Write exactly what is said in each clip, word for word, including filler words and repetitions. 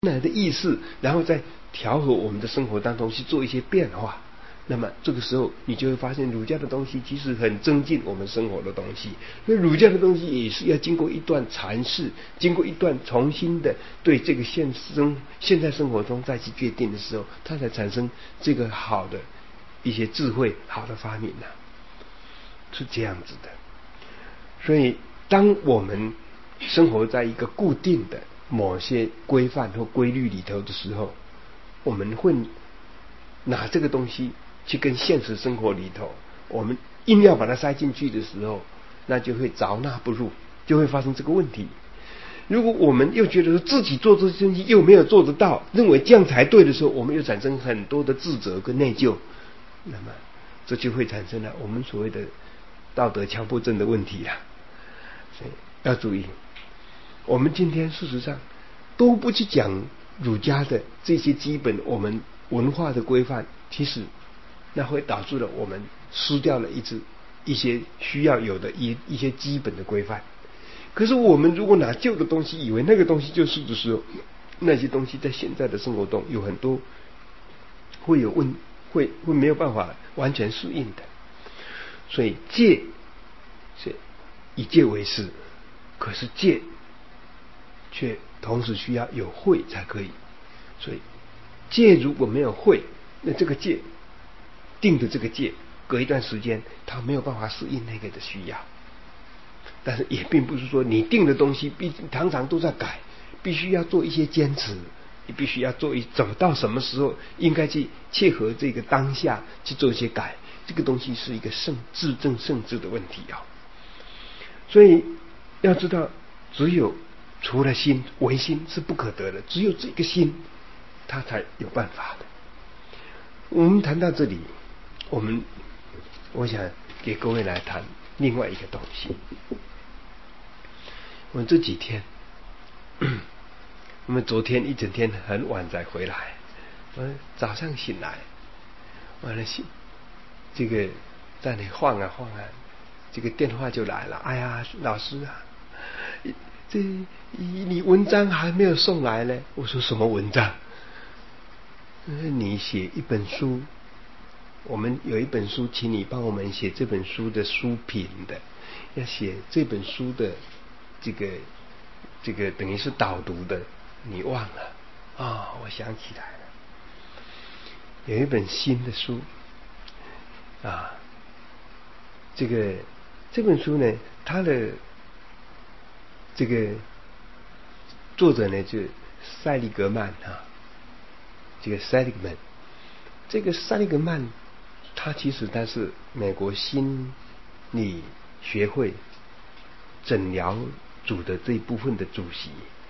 来的意识，然后再调和我们的生活当中去做一些变化。那么这个时候你就会发现，儒家的东西其实很增进我们生活的东西。那儒家的东西也是要经过一段阐释，经过一段重新的对这个现生现在生活中再去决定的时候，它才产生这个好的一些智慧、好的发明呢、啊，是这样子的。所以当我们生活在一个固定的某些规范或规律里头的时候，我们会拿这个东西去跟现实生活里头，我们硬要把它塞进去的时候，那就会着纳不入，就会发生这个问题。如果我们又觉得自己做这些东西又没有做得到，认为这样才对的时候，我们又产生很多的自责跟内疚，那么这就会产生了我们所谓的道德强迫症的问题啊。所以要注意，我们今天事实上都不去讲儒家的这些基本我们文化的规范，其实那会导致了我们失掉了一支一些需要有的一一些基本的规范。可是我们如果拿旧的东西以为那个东西就是的时候，那些东西在现在的生活中有很多会有问会会没有办法完全适应的。所以戒是以戒为师，可是戒却同时需要有慧才可以。所以戒如果没有慧，那这个戒定的这个戒隔一段时间他没有办法适应那个的需要。但是也并不是说你定的东西必常常都在改，必须要做一些坚持，你必须要做一怎么到什么时候应该去切合这个当下去做一些改，这个东西是一个圣至正圣智的问题啊。所以要知道，只有除了心，唯心是不可得的，只有这个心它才有办法的。我们谈到这里，我们我想给各位来谈另外一个东西。我们这几天，我们昨天一整天很晚才回来，我早上醒来，完了醒，这个在那晃啊晃啊，这个电话就来了。哎呀，老师啊，这你文章还没有送来呢。我说什么文章？你写一本书，我们有一本书，请你帮我们写这本书的书评的，要写这本书的这个这个等于是导读的，你忘了啊、哦？我想起来了，有一本新的书啊，这个这本书呢，它的这个作者呢，就塞利格曼啊，这个塞利格曼，这个塞利格曼，他其实他是美国心理学会诊疗组的这一部分的主席。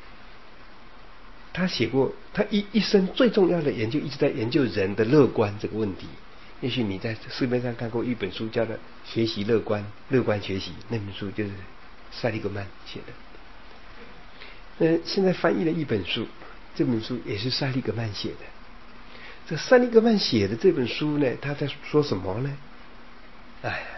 他写过，他一一生最重要的研究一直在研究人的乐观这个问题。也许你在市面上看过一本书叫做《学习乐观》，乐观学习，那本书就是塞利格曼写的。那现在翻译了一本书，这本书也是塞利格曼写的。这塞利格曼写的这本书呢，他在说什么呢？哎呀，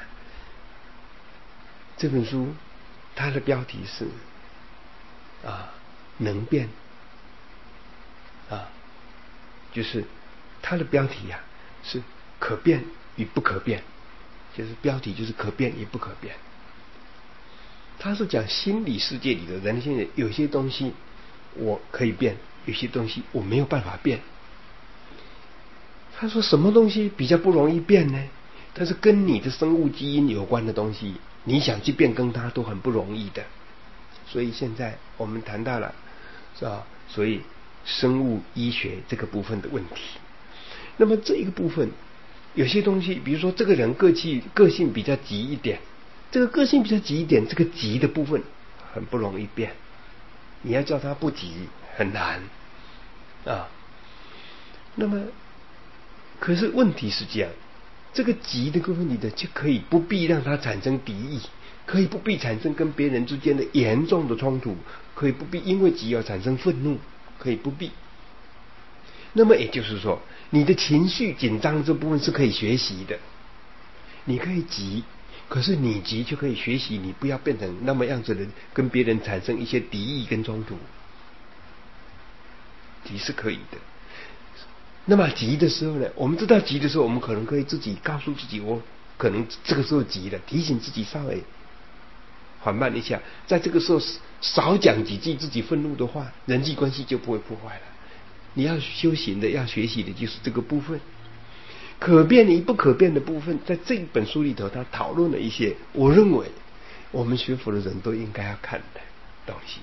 这本书它的标题是啊，能变啊，就是它的标题呀、啊、是可变与不可变，就是标题就是可变与不可变。他是讲心理世界里的人现在有些东西我可以变，有些东西我没有办法变。他说什么东西比较不容易变呢？它是跟你的生物基因有关的东西，你想去变更它都很不容易的。所以现在我们谈到了是吧？所以生物医学这个部分的问题。那么这一个部分，有些东西，比如说这个人个性个性比较急一点，这个个性比较急一点，这个急的部分很不容易变。你要叫他不急很难啊。那么，可是问题是这样，这个急的部分，你的就可以不必让它产生敌意，可以不必产生跟别人之间的严重的冲突，可以不必因为急而产生愤怒，可以不必。那么也就是说，你的情绪紧张这部分是可以学习的，你可以急，可是你急就可以学习，你不要变成那么样子的，跟别人产生一些敌意跟冲突。 急是可以的。那么急的时候呢，我们知道急的时候，我们可能可以自己告诉自己，我可能这个时候急了，提醒自己稍微缓慢一下，在这个时候少讲几句自己愤怒的话，人际关系就不会破坏了。你要修行的，要学习的就是这个部分，可变与不可变的部分。在这本书里头，他讨论了一些我认为我们学佛的人都应该要看的东西。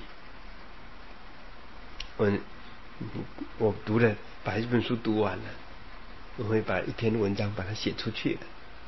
我我读了，把一本书读完了，我会把一篇文章把它写出去的。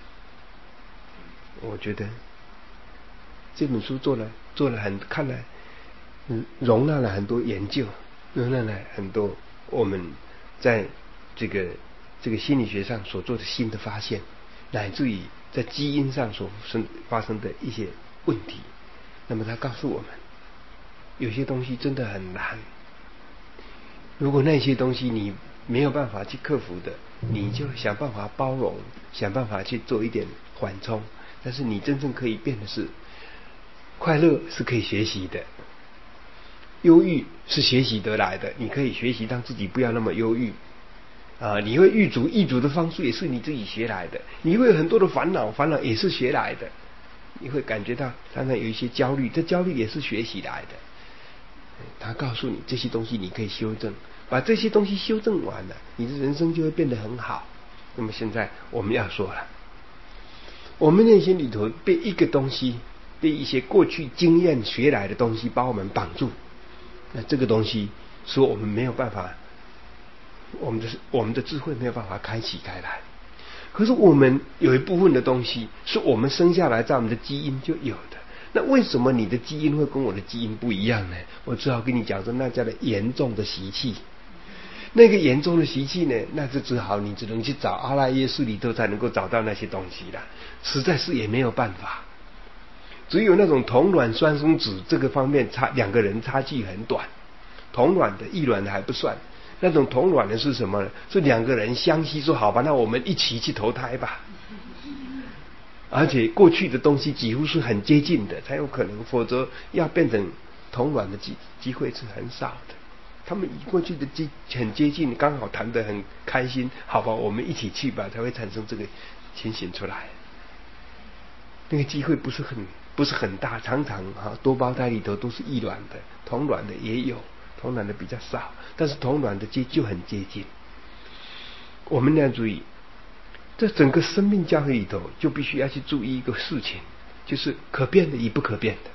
我觉得这本书做了做了很看来容纳了很多研究，容纳了很多我们在这个这个心理学上所做的新的发现，乃至于在基因上所生发生的一些问题。那么他告诉我们，有些东西真的很难，如果那些东西你没有办法去克服的，你就想办法包容，想办法去做一点缓冲。但是你真正可以变的是，快乐是可以学习的，忧郁是学习得来的，你可以学习让自己不要那么忧郁啊！你会郁卒，郁卒的方式也是你自己学来的。你会有很多的烦恼，烦恼也是学来的。你会感觉到常常有一些焦虑，这焦虑也是学习来的。他告诉你这些东西你可以修正，把这些东西修正完了，你的人生就会变得很好。那么现在我们要说了，我们内心里头被一个东西，被一些过去经验学来的东西把我们绑住，那这个东西使我们没有办法，我们的我们的智慧没有办法开启开来。可是我们有一部分的东西是我们生下来在我们的基因就有的，那为什么你的基因会跟我的基因不一样呢？我只好跟你讲说，那叫做严重的习气。那个严重的习气呢，那就只好你只能去找阿赖耶识里头才能够找到那些东西了，实在是也没有办法。只有那种同卵双生子这个方面差两个人差距很短，同卵的异卵的还不算，那种同卵的是什么呢？是两个人相吸说好吧，那我们一起去投胎吧。而且过去的东西几乎是很接近的才有可能，否则要变成同卵的机机会是很少的。他们过去的机很接近，刚好谈得很开心，好吧，我们一起去吧，才会产生这个情形出来。那个机会不是很不是很大，常常啊多胞胎里头都是异卵的，同卵的也有，同卵的比较少，但是同卵的接就很接近。我们要注意，在整个生命教会里头，就必须要去注意一个事情，就是可变的与不可变的。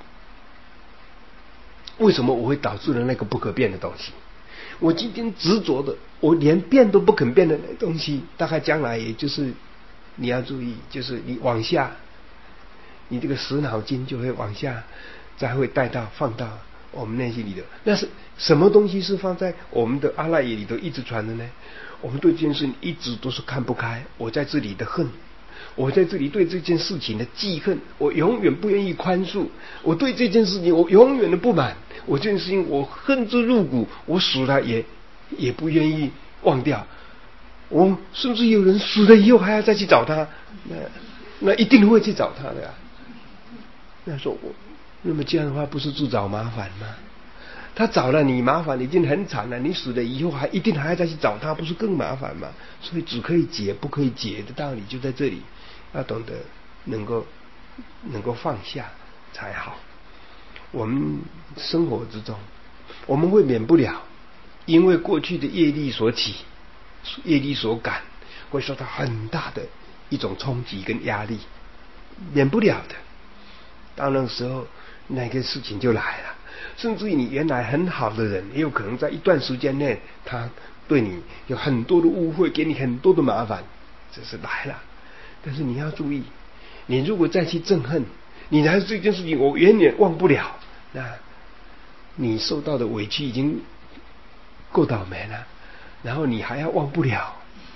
为什么我会导致了那个不可变的东西？我今天执着的，我连变都不肯变的那东西，大概将来也就是你要注意，就是你往下，你这个死脑筋就会往下，再会带到放到我们内心里头。那是什么东西是放在我们的阿赖耶里头一直传的呢？我们对这件事情一直都是看不开，我在这里的恨，我在这里对这件事情的记恨，我永远不愿意宽恕，我对这件事情我永远的不满，我这件事情我恨之入骨，我死了也也不愿意忘掉。我甚至有人死了以后还要再去找他，那那一定会去找他的呀。那说我，那么这样的话不是自找麻烦吗？他找了你麻烦已经很惨了，你死了以后还一定还要再去找他，不是更麻烦吗？所以只可以解不可以解的道理就在这里，要懂得能够能够放下才好。我们生活之中，我们会免不了因为过去的业力所起，业力所感，会受到很大的一种冲击跟压力，免不了的。到那个时候，那个事情就来了。甚至于你原来很好的人，也有可能在一段时间内，他对你有很多的误会，给你很多的麻烦，这是来了。但是你要注意，你如果再去憎恨，你还是这件事情我远远忘不了，那你受到的委屈已经够倒霉了，然后你还要忘不了。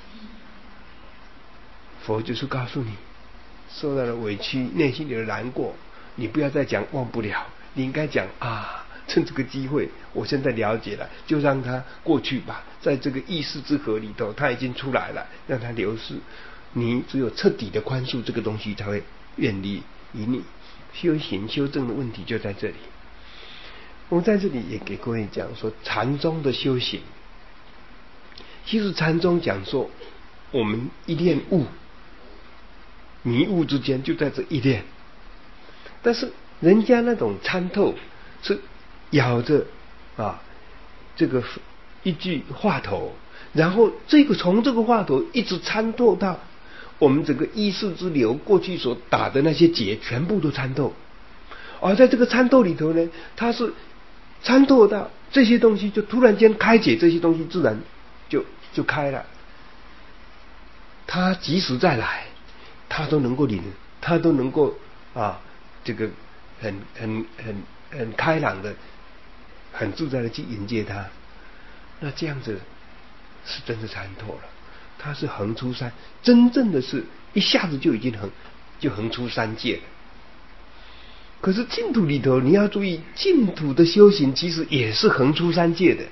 佛就是告诉你，受到了委屈，内心里的难过，你不要再讲忘不了，你应该讲啊，趁这个机会，我现在了解了，就让它过去吧。在这个意识之河里头，它已经出来了，让它流逝。你只有彻底的宽恕这个东西，才会远离于你。修行修正的问题就在这里。我在这里也给各位讲说，禅宗的修行其实禅宗讲说，我们一念悟，迷悟之间就在这一念。但是人家那种参透是咬着啊这个一句话头，然后这个从这个话头一直参透到我们整个意识之流过去所打的那些结全部都参透。而在这个参透里头呢，它是参透到这些东西就突然间开解，这些东西自然就就开了。他即使再来，他都能够领，他都能够啊这个很很很很开朗的很自在的去迎接他。那这样子是真的参透了，他是横出三，真正的是一下子就已经横就横出三界了。可是净土里头你要注意，净土的修行其实也是横出三界的。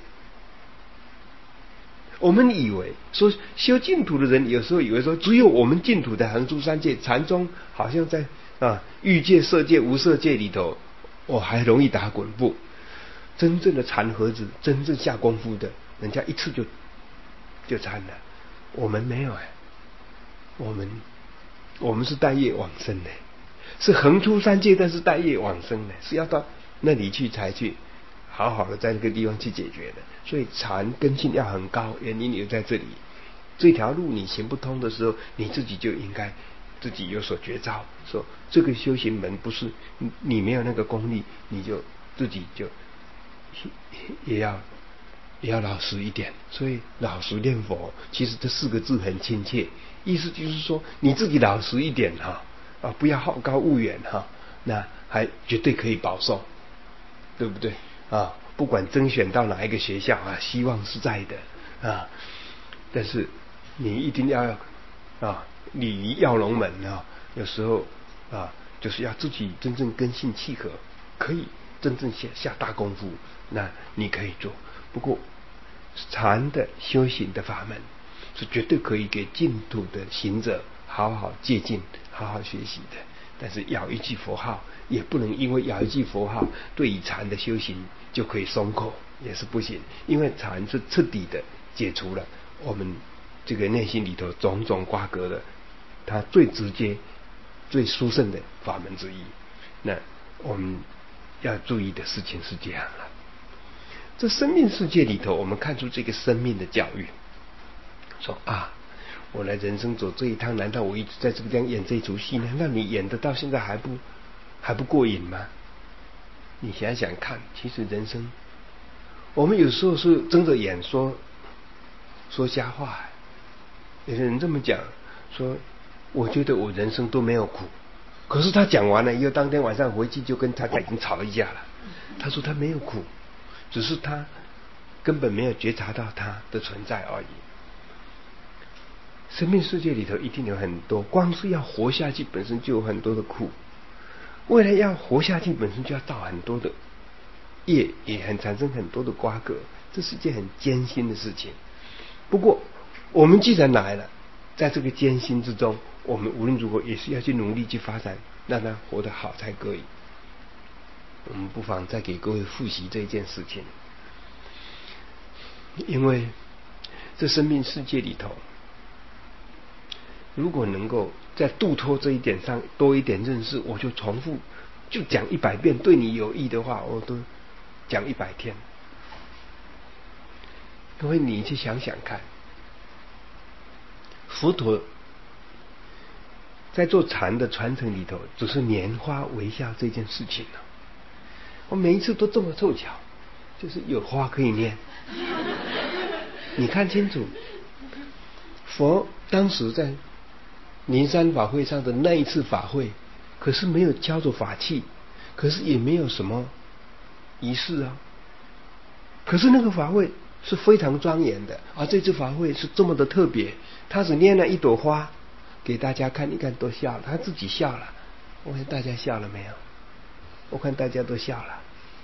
我们以为说修净土的人有时候以为说只有我们净土的横出三界，禅宗好像在啊欲界色界无色界里头我、哦、还容易打滚。不，真正的禅盒子，真正下功夫的人家一次就就参了，我们没有哎，我们我们是带业往生的，是横出三界，但是带业往生的，是要到那里去才去好好的在那个地方去解决的。所以禅根性要很高，原因也在这里。这条路你行不通的时候，你自己就应该自己有所觉照，说这个修行门不是你没有那个功力，你就自己就也要也要老实一点。所以老实念佛，其实这四个字很亲切，意思就是说你自己老实一点哈，啊不要好高骛远哈，那还绝对可以保送，对不对啊？不管甄选到哪一个学校啊，希望是在的啊，但是你一定要啊礼仪要龙门啊，有时候啊就是要自己真正根性契合，可以真正下下大功夫，那你可以做。不过禅的修行的法门是绝对可以给净土的行者好好借鉴、好好学习的。但是咬一句佛号，也不能因为咬一句佛号对于禅的修行就可以松口，也是不行。因为禅是彻底的解除了我们这个内心里头种种瓜葛的，它最直接、最殊胜的法门之一。那我们要注意的事情是这样了。这生命世界里头，我们看出这个生命的教育，说啊。我来人生走这一趟，难道我一直在这个地方演这出戏？难道你演得到现在还不还不过瘾吗？你想想看，其实人生，我们有时候是睁着眼说说瞎话。有些人这么讲，说我觉得我人生都没有苦，可是他讲完了以后，当天晚上回去就跟他已经吵了一架了。他说他没有苦，只是他根本没有觉察到他的存在而已。生命世界里头一定有很多，光是要活下去本身就有很多的苦，未来要活下去本身就要造很多的业，也很产生很多的瓜葛，这是一件很艰辛的事情。不过我们既然来了，在这个艰辛之中，我们无论如何也是要去努力去发展，让它活得好才可以。我们不妨再给各位复习这件事情，因为这生命世界里头，如果能够在度脱这一点上多一点认识，我就重复就讲一百遍，对你有益的话我都讲一百天。各位你去想想看，佛陀在做禅的传承里头，只是拈花微笑这件事情呢、啊，我每一次都这么凑巧，就是有花可以念。你看清楚，佛当时在灵山法会上的那一次法会，可是没有敲着法器，可是也没有什么仪式啊。可是那个法会是非常庄严的，而这次法会是这么的特别，他只拈了一朵花给大家看，你看都笑了，他自己笑了。我看大家笑了没有？我看大家都笑了，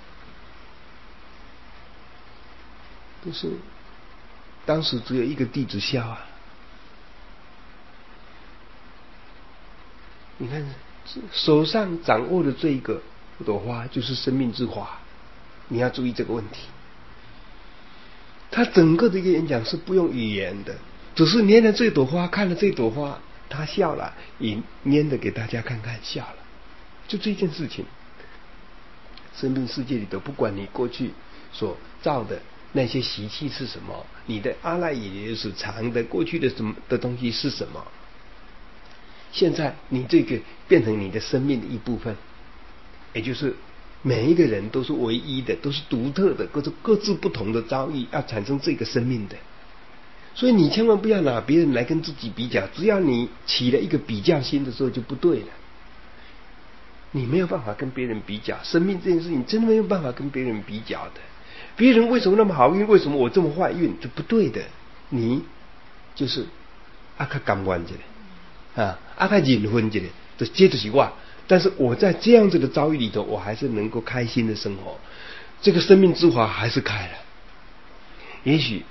就是当时只有一个弟子笑啊。你看手上掌握的这一个朵花就是生命之花，你要注意这个问题。 他整个的一个演讲是不用语言的，只是拈了这朵花，看了这朵花，他笑了，也拈的给大家看看，笑了，就这件事情。生命世界里头，不管你过去所造的那些习气是什么，你的阿赖耶识藏的过去的什么的东西是什么，现在你这个变成你的生命的一部分，也就是每一个人都是唯一的，都是独特的，各自各自不同的遭遇，要产生这个生命的。所以你千万不要拿别人来跟自己比较，只要你起了一个比较心的时候就不对了。你没有办法跟别人比较，生命这件事情真的没有办法跟别人比较的。别人为什么那么好运，为什么我这么坏运，这不对的。你就是阿卡甘愿一个啊，阿卡忍分一个，这接着是我。但是我在这样子的遭遇里头，我还是能够开心的生活，这个生命之花还是开了。也许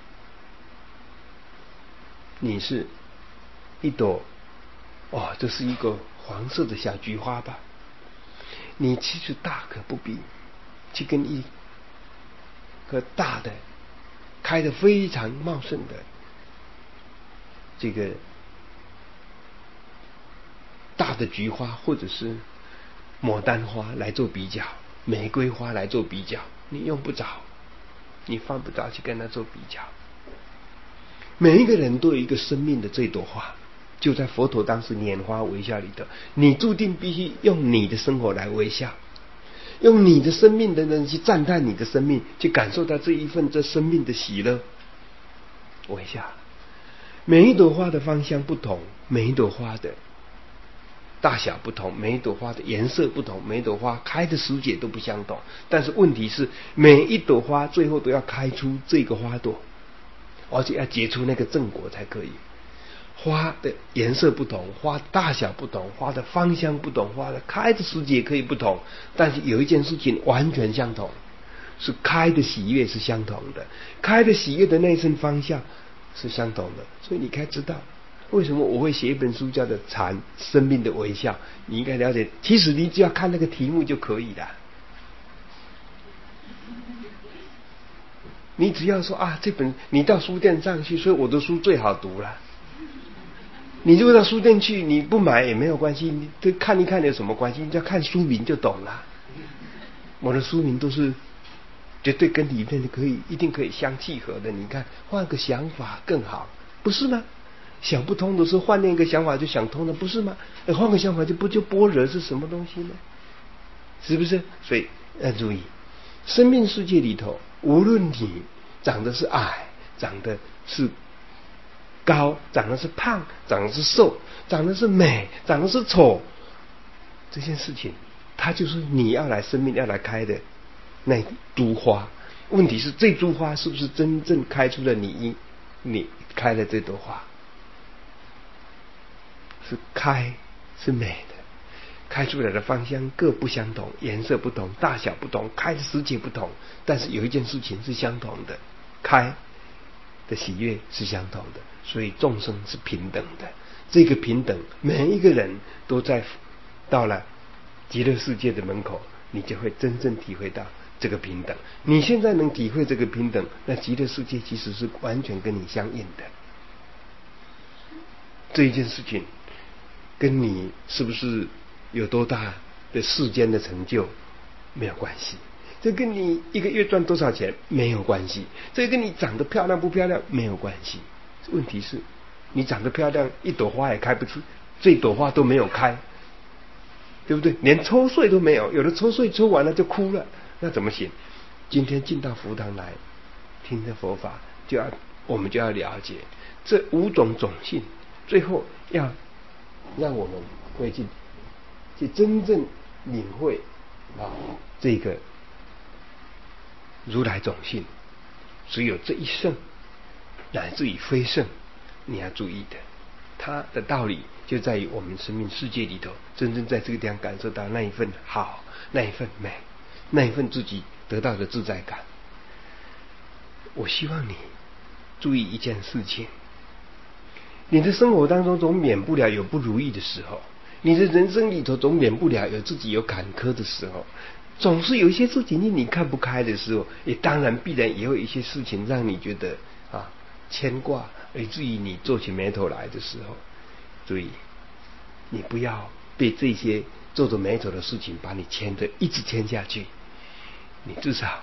你是一朵哦，这是一个黄色的小菊花吧，你其实大可不必去跟一个大的开得非常茂盛的这个大的菊花或者是牡丹花来做比较，玫瑰花来做比较，你用不着，你犯不着去跟它做比较。每一个人都有一个生命的这朵花，就在佛陀当时拈花微笑里头，你注定必须用你的生活来微笑，用你的生命的人去赞叹你的生命，去感受到这一份这生命的喜乐。微笑，每一朵花的芳香不同，每一朵花的大小不同，每一朵花的颜色不同，每一朵花开的时节都不相同。但是问题是，每一朵花最后都要开出这个花朵，而且要结出那个正果才可以。花的颜色不同，花的大小不同，花的芳香不同，花的开的时节可以不同，但是有一件事情完全相同，是开的喜悦是相同的，开的喜悦的那一声芳香是相同的。所以你该知道为什么我会写一本书叫做《禅生命的微笑》，你应该了解，其实你只要看那个题目就可以了。你只要说啊，这本你到书店上去，所以我的书最好读了。你如果到书店去，你不买也没有关系，你看一看有什么关系？你只要看书名就懂了。我的书名都是绝对跟里面可以一定可以相契合的。你看，换个想法更好，不是吗？想不通的时候换另一个想法就想通了，不是吗？换个想法就不就般若是什么东西呢？是不是？所以要注意，生命世界里头，无论你长得是矮，长得是高，长得是胖，长得是瘦，长得是美，长得是丑，这件事情它就是你要来生命要来开的那株花。问题是这株花是不是真正开出了你你开了这朵花？是开是美的，开出来的芳香各不相同，颜色不同，大小不同，开的时节不同，但是有一件事情是相同的，开的喜悦是相同的，所以众生是平等的。这个平等，每一个人都在到了极乐世界的门口，你就会真正体会到这个平等。你现在能体会这个平等，那极乐世界其实是完全跟你相应的。这一件事情跟你是不是有多大的世间的成就没有关系，这跟你一个月赚多少钱没有关系，这跟你长得漂亮不漂亮没有关系。问题是你长得漂亮，一朵花也开不出，这朵花都没有开，对不对？连抽穗都没有，有的抽穗抽完了就哭了，那怎么行？今天进到佛堂来听着佛法，就要我们就要了解这五种种性，最后要让我们会去去真正领会啊这个如来种性。只有这一圣乃至于非圣，你要注意的，它的道理就在于我们生命世界里头，真正在这个地方感受到那一份好，那一份美，那一份自己得到的自在感。我希望你注意一件事情，你的生活当中总免不了有不如意的时候，你的人生里头总免不了有自己有坎坷的时候， 总是有一些事情令你看不开的时候，也当然必然也有一些事情让你觉得啊牵挂，以至于你皱起眉头来的时候，注意，你不要被这些皱着眉头的事情把你牵着一直牵下去，你至少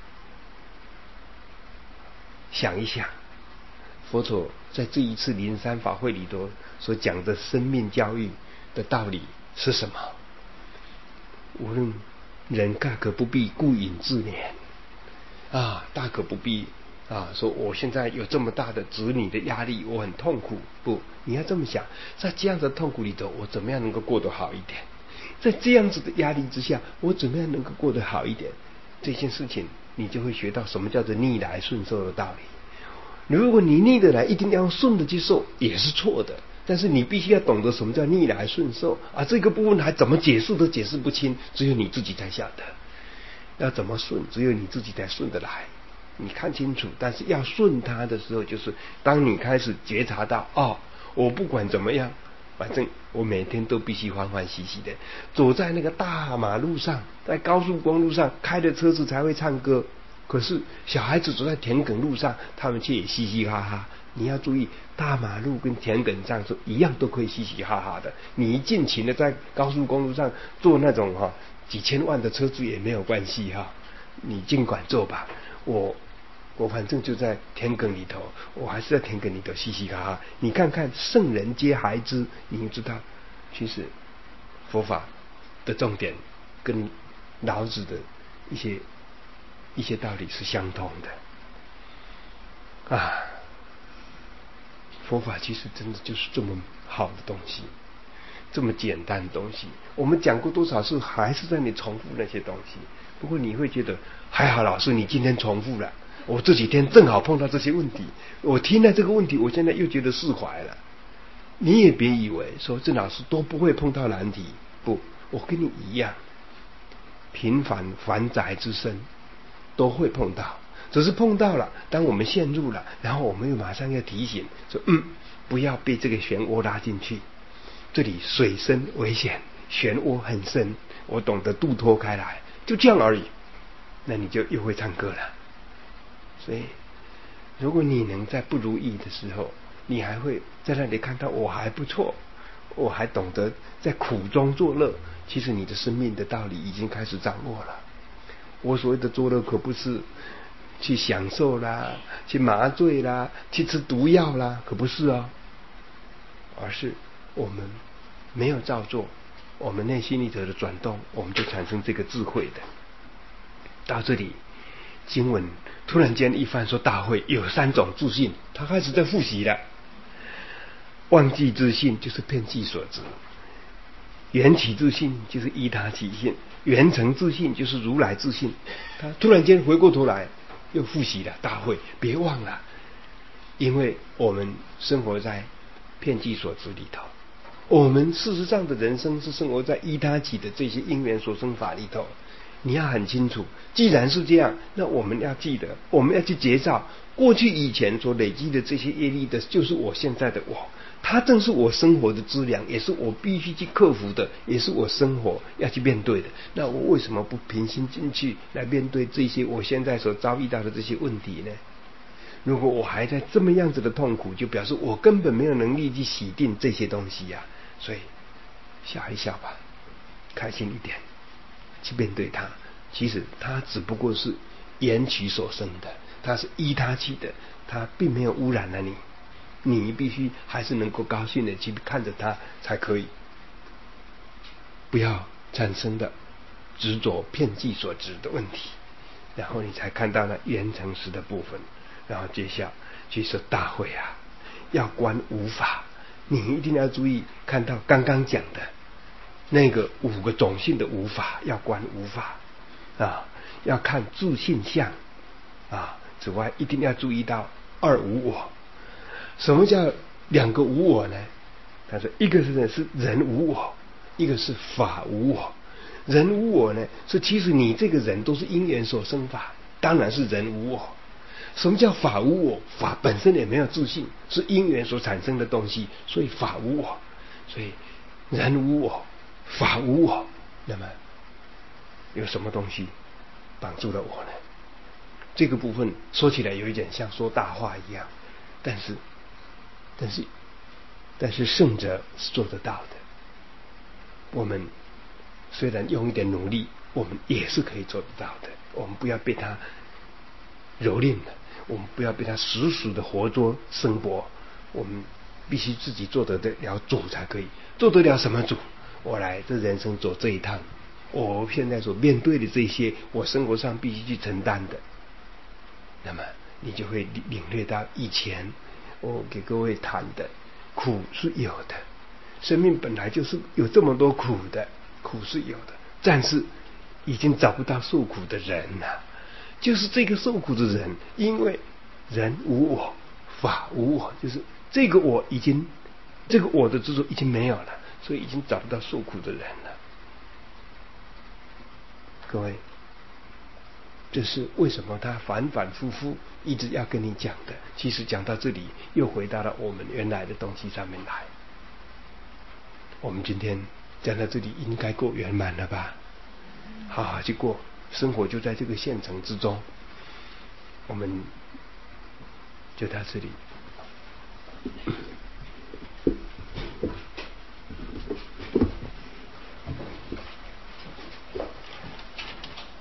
想一想，佛陀在这一次灵山法会里头所讲的生命教育的道理是什么？无论人大可不必顾影自怜啊，大可不必啊，说我现在有这么大的子女的压力，我很痛苦。不，你要这么想，在这样的痛苦里头，我怎么样能够过得好一点？在这样子的压力之下，我怎么样能够过得好一点？这件事情，你就会学到什么叫做逆来顺受的道理。如果你逆的来，一定要用顺的去受，也是错的。但是你必须要懂得什么叫逆来顺受啊！这个部分还怎么解释都解释不清，只有你自己才晓得。要怎么顺，只有你自己才顺得来。你看清楚，但是要顺它的时候，就是当你开始觉察到，哦，我不管怎么样，反正我每天都必须欢欢喜喜的走在那个大马路上，在高速公路上，开的车子才会唱歌。可是小孩子走在田埂路上，他们却也嘻嘻哈哈。你要注意，大马路跟田埂上是一样，都可以嘻嘻哈哈的。你一尽情的在高速公路上坐那种哈几千万的车子也没有关系哈，你尽管坐吧。我我反正就在田埂里头，我还是在田埂里头嘻嘻哈哈。你看看圣人皆孩之，你就知道，其实佛法的重点跟老子的一些一些道理是相通的啊。佛法其实真的就是这么好的东西，这么简单的东西。我们讲过多少次，还是在你重复那些东西。不过你会觉得还好，老师你今天重复了，我这几天正好碰到这些问题，我听了这个问题，我现在又觉得释怀了。你也别以为说郑老师都不会碰到难题，不，我跟你一样，平凡凡宅之身都会碰到。只是碰到了，当我们陷入了，然后我们又马上要提醒说，嗯，不要被这个漩涡拉进去，这里水深危险，漩涡很深，我懂得渡脱开来，就这样而已。那你就又会唱歌了。所以如果你能在不如意的时候，你还会在那里看到我还不错，我还懂得在苦中作乐，其实你的生命的道理已经开始掌握了。我所谓的作乐可不是去享受啦，去麻醉啦，去吃毒药啦，可不是哦，而是我们没有照做，我们内心里头的转动，我们就产生这个智慧的。到这里经文突然间一番说，大会有三种自信，他开始在复习了。忘记自信就是遍计所知，缘起自信就是依他起信，缘成自信就是如来自信。他突然间回过头来又复习了大会，别忘了，因为我们生活在遍计所知里头，我们事实上的人生是生活在依他起的这些因缘所生法里头。你要很清楚，既然是这样，那我们要记得，我们要去觉照过去以前所累积的这些业力的，就是我现在的我，它正是我生活的资粮，也是我必须去克服的，也是我生活要去面对的。那我为什么不平心进去来面对这些我现在所遭遇到的这些问题呢？如果我还在这么样子的痛苦，就表示我根本没有能力去洗净这些东西呀、啊。所以笑一笑吧，开心一点，去面对它。其实它只不过是缘起所生的，它是依他起的，它并没有污染了你。你必须还是能够高兴的去看着它才可以，不要产生的执着遍计所知的问题，然后你才看到了缘成实的部分。然后接下去说大会啊，要观无法，你一定要注意看到刚刚讲的那个五个种性的无法，要观无法啊，要看自性相啊。此外一定要注意到二无我。什么叫两个无我呢？他说一个是是人无我，一个是法无我。人无我呢，是其实你这个人都是因缘所生法，当然是人无我。什么叫法无我？法本身也没有自性，是因缘所产生的东西，所以法无我。所以人无我，法无我。那么有什么东西帮助了我呢？这个部分说起来有一点像说大话一样，但是但是但是圣者是做得到的。我们虽然用一点努力，我们也是可以做得到的。我们不要被他蹂躏了，我们不要被他死死的活捉生活，我们必须自己做得了主才可以。做得了什么主？我来这人生走这一趟，我现在所面对的这些我生活上必须去承担的，那么你就会领略到以前我给各位谈的苦是有的，生命本来就是有这么多苦的，苦是有的，但是已经找不到受苦的人了。就是这个受苦的人，因为人无我，法无我，就是这个我已经这个我的执着已经没有了，所以已经找不到受苦的人了。各位，这是为什么他反反复复一直要跟你讲的。其实讲到这里又回到了我们原来的东西上面来。我们今天讲到这里应该够圆满了吧？好好去过生活，就在这个县城之中。我们就到这里。